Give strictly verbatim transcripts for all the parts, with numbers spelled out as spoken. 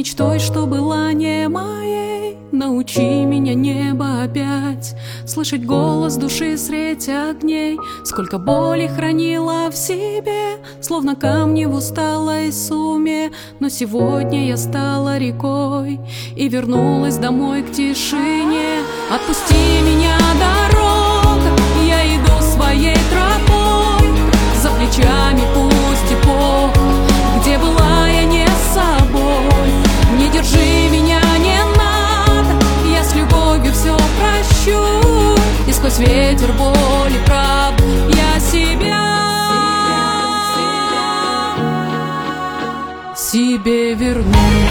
мечтой, что была не моей. Научи меня, небо, опять слышать голос души средь огней. Сколько боли хранила в себе, словно камни в усталой сумме. Но сегодня я стала рекой и вернулась домой к тишине. Отпусти меня, дорога, я иду своей тропой. За плечами пусть и Бог, где была я не собой. Не держи меня, не надо, я с любовью все прощу. И сквозь ветер, боль и правд я себя себе верну.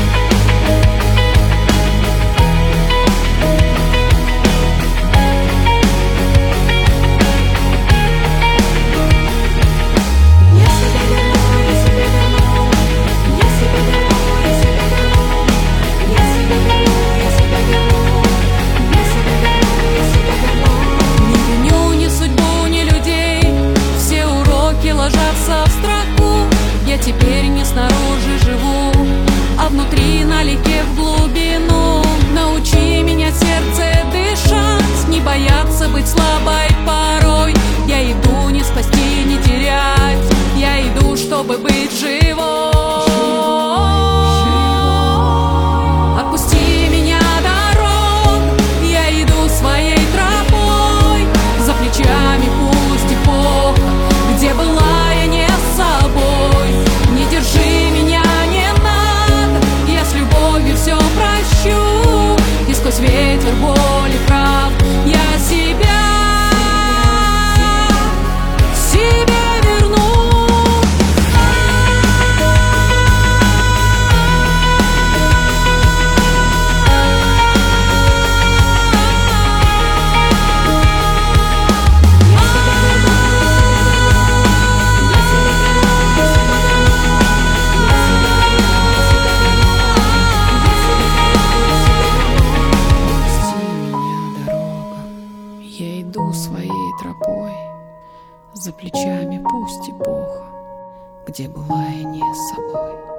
Теперь не снаружи живу, а внутри налегке в глубину. Научи меня, сердце, дышать, не бояться быть слабой порой. Я иду не спасти, не терять, я иду, чтобы быть живой. Отпусти меня, дорога, я иду своей тропой. За плечами пусть и плохо, где была я не собой. Не держи меня, не надо, я с любовью все прощу. И сквозь ветер, боль и правд я себя себе верну. Я иду своей тропой, за плечами пусть и Бог, где была я не с собой.